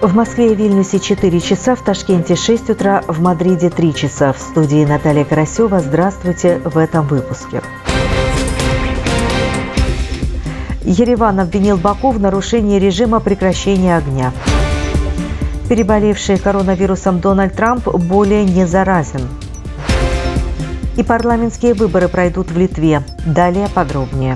В Москве и Вильнюсе 4 часа, в Ташкенте 6 утра, в Мадриде 3 часа. В студии Наталья Карасева. Здравствуйте в этом выпуске. Ереван обвинил Баку в нарушении режима прекращения огня. Переболевший коронавирусом Дональд Трамп более не заразен. И парламентские выборы пройдут в Литве. Далее подробнее.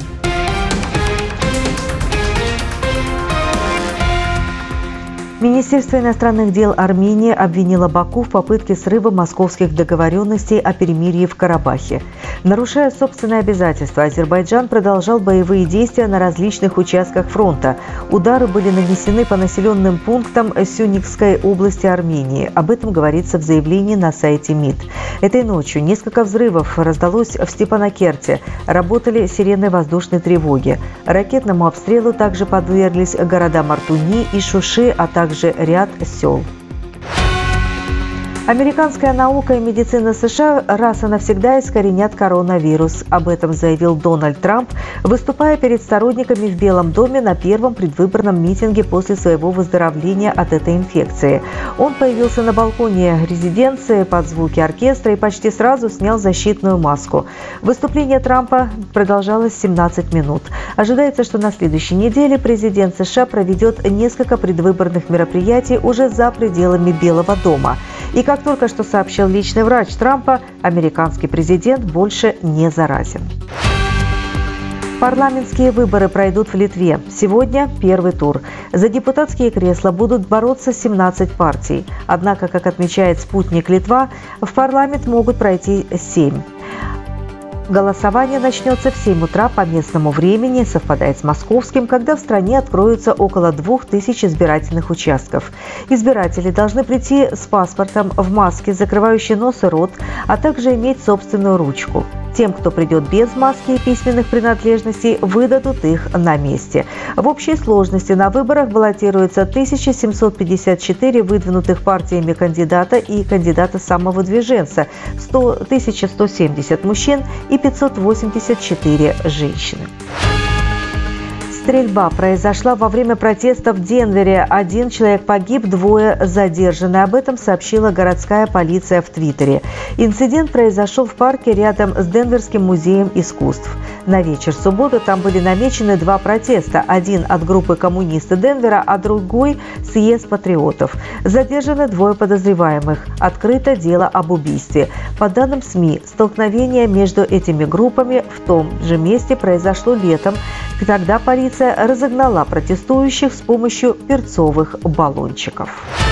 Министерство иностранных дел Армении обвинило Баку в попытке срыва московских договоренностей о перемирии в Карабахе. Нарушая собственные обязательства, Азербайджан продолжал боевые действия на различных участках фронта. Удары были нанесены по населенным пунктам Сюникской области Армении. Об этом говорится в заявлении на сайте МИД. Этой ночью несколько взрывов раздалось в Степанакерте. Работали сирены воздушной тревоги. Ракетному обстрелу также подверглись города Мартуни и Шуши, а также ряд сел. Американская наука и медицина США раз и навсегда искоренят коронавирус. Об этом заявил Дональд Трамп, выступая перед сторонниками в Белом доме на первом предвыборном митинге после своего выздоровления от этой инфекции. Он появился на балконе резиденции под звуки оркестра и почти сразу снял защитную маску. Выступление Трампа продолжалось 17 минут. Ожидается, что на следующей неделе президент США проведет несколько предвыборных мероприятий уже за пределами Белого дома. И как только что сообщил личный врач Трампа, американский президент больше не заразен. Парламентские выборы пройдут в Литве. Сегодня первый тур. За депутатские кресла будут бороться 17 партий. Однако, как отмечает спутник Литва, в парламент могут пройти 7. Голосование начнется в 7 утра по местному времени, совпадает с московским, когда в стране откроются около 2000 избирательных участков. Избиратели должны прийти с паспортом в маске, закрывающей нос и рот, а также иметь собственную ручку. Тем, кто придет без маски и письменных принадлежностей, выдадут их на месте. В общей сложности на выборах баллотируются 1754 выдвинутых партиями кандидата и кандидата самовыдвиженца, 1170 мужчин и 584 женщины. Стрельба произошла во время протеста в Денвере. 1 человек погиб, 2 задержаны. Об этом сообщила городская полиция в Твиттере. Инцидент произошел в парке рядом с Денверским музеем искусств. На вечер субботы там были намечены 2 протеста. Один от группы «Коммунисты Денвера», а другой – съезд патриотов. Задержаны 2 подозреваемых. Открыто дело об убийстве. По данным СМИ, столкновение между этими группами в том же месте произошло летом, когда полиция разогнала протестующих с помощью перцовых баллончиков.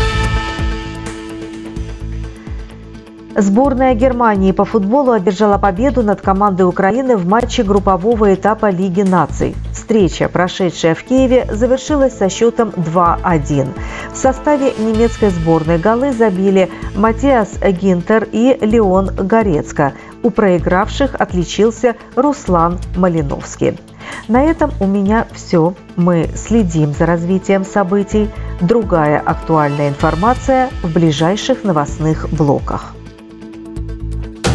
Сборная Германии по футболу одержала победу над командой Украины в матче группового этапа Лиги наций. Встреча, прошедшая в Киеве, завершилась со счетом 2-1. В составе немецкой сборной голы забили Матиас Гинтер и Леон Горецко. У проигравших отличился Руслан Малиновский. На этом у меня все. Мы следим за развитием событий. Другая актуальная информация в ближайших новостных блоках.